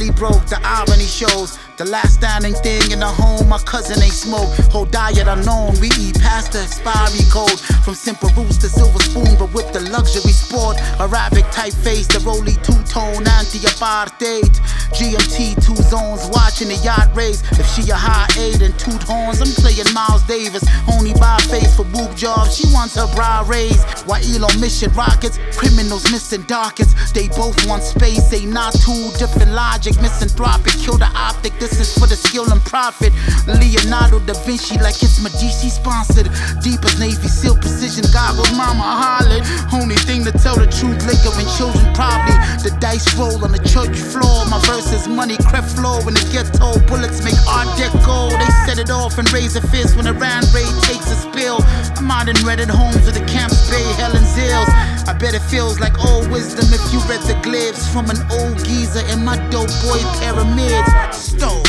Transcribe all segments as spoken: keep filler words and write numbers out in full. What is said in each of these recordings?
barely broke, the irony shows. The last standing thing in the home, my cousin ain't smoke. Whole diet unknown, we eat past the expiry code. From simple roots to silver spoon, but with the luxury sport. Arabic typeface, the Rolly two-tone, anti-apartheid. G M T, two zones, watching the yacht race. If she a high eight and toot horns, I'm playing Miles Davis. Only buy face for boob jobs, she wants her brow raised. While Elon mission rockets, criminals missing dockets. They both want space, they not two different logic. Misanthropic, kill the optic, this is for the skill and profit. Leonardo da Vinci like it's Medici sponsored. Deep as Navy SEAL precision goggles, mama hollered. Only thing to tell the truth, liquor and children probably. The dice roll on the church floor, my verse is money, cref floor. When the ghetto bullets make art deco, they set it off and raise a fist when the Rand raid takes a spill. I'm out in Reddit homes with the Camps Bay, Helen's Hills. I bet it feels like old wisdom if you read the glyphs from an old geezer in my dope boy pyramids. Stoked.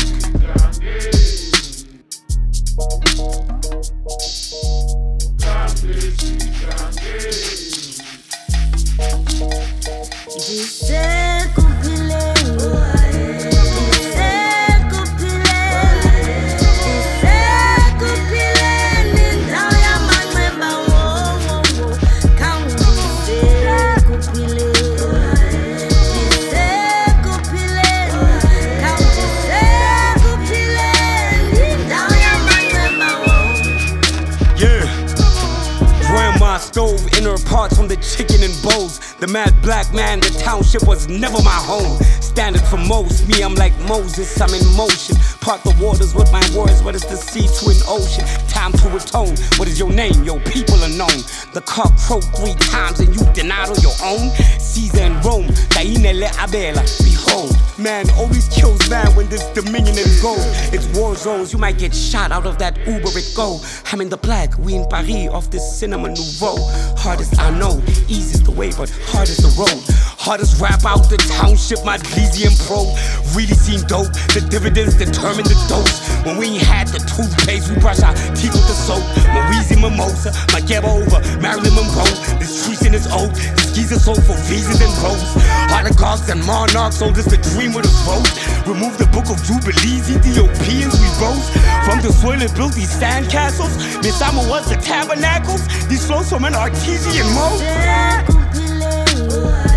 Stove inner parts from the chicken and bowls. The mad black man, the township was never my home. Standard for most, me I'm like Moses, I'm in motion. Part the waters with my words, what is the sea to an ocean? Time to atone, what is your name? Your people are known. The cock crowed three times and you denied on your own. Caesar and Rome, Dainele Abela, behold. Man always kills man when there's dominion and gold. It's war zones, you might get shot out of that Uber it go. I'm in the black, we in Paris off this cinema nouveau. Hardest I know, easy's the way, but hard is the road. Hardest rap out the township, my Elysian pro. Really seem dope, the dividends determine the dose. When we ain't had the toothpaste, we brush our teeth with the soap. Maurizi Mimosa, my Gabba over, Marilyn Monroe. The streets in his old, the skis are sold for visas and roads. Oligarchs and monarchs, sold us the dream with us vote. Remove the book of Jubilees, Ethiopians we rose. From the soil and built these sandcastles. Misama was the tabernacles. These flows from an artesian mode.